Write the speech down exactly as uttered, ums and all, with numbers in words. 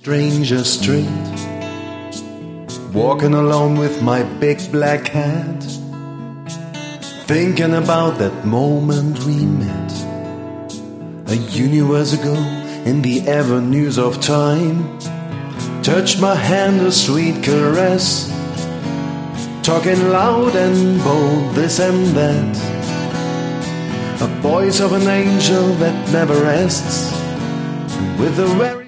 Stranger street, walking alone with my big black hat, thinking about that moment we met a universe ago in the avenues of time. Touched my hand, a sweet caress, talking loud and bold, this and that, a voice of an angel that never rests, with a very